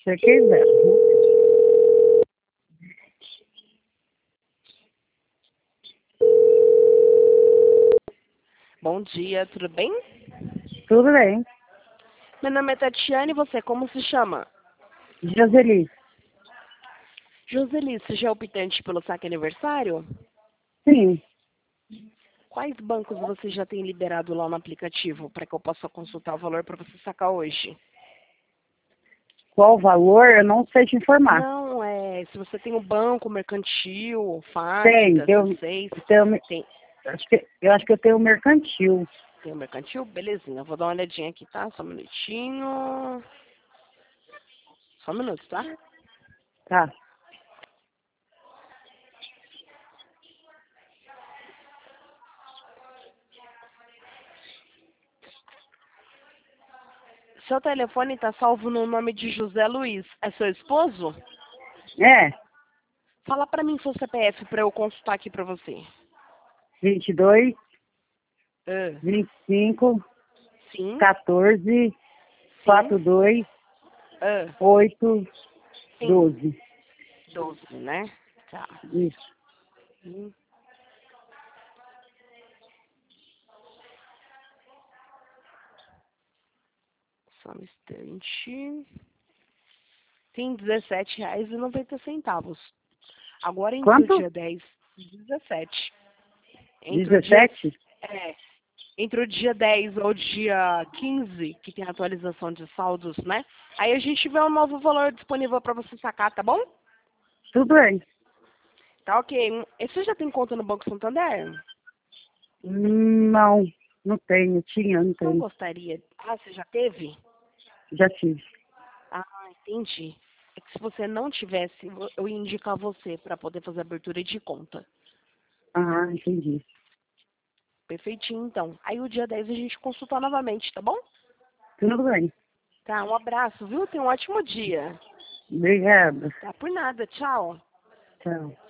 você quiser. Bom dia, tudo bem? Tudo bem. Meu nome é Tatiane e você, como se chama? Joseli. Joseli, você já é optante pelo saque aniversário? Sim. Quais bancos você já tem liberado lá no aplicativo para que eu possa consultar o valor para você sacar hoje? Qual o valor? Eu não sei te informar. Não, se você tem um banco mercantil, Tem. Facta, C6, tem, Eu acho que eu tenho um mercantil. tem um mercantil? Belezinha, eu vou dar uma olhadinha aqui, tá? Só um minutinho. Só um minuto, tá? Tá. Seu telefone está salvo no nome de José Luiz. É seu esposo? É. Fala para mim seu CPF para eu consultar aqui para você. 22, Ah, 25, sim, 14, sim. 42, Ah, 8, sim. 12. 12, né? Tá. Isso. Hum, Só um instante. Tem R$17,90. Agora entre o Quanto? dia 10 e 17. Entre o dia, 17? é, entre o dia 10 ou o dia 15, que tem atualização de saldos, né? Aí a gente vê um novo valor disponível para você sacar, tá bom? Tudo bem. Tá ok. E você já tem conta no Banco Santander? Não, não tenho. Não Não tenho. gostaria. Ah, você já teve? Já tive. Ah, entendi. É que se você não tivesse, eu ia indicar você para poder fazer abertura de conta. Ah, entendi. Perfeitinho, então. Aí o dia 10 a gente consulta novamente, tá bom? Tudo bem. Tá, um abraço, viu? Tenha um ótimo dia. Obrigada. Tá, por nada. Tchau. Tchau.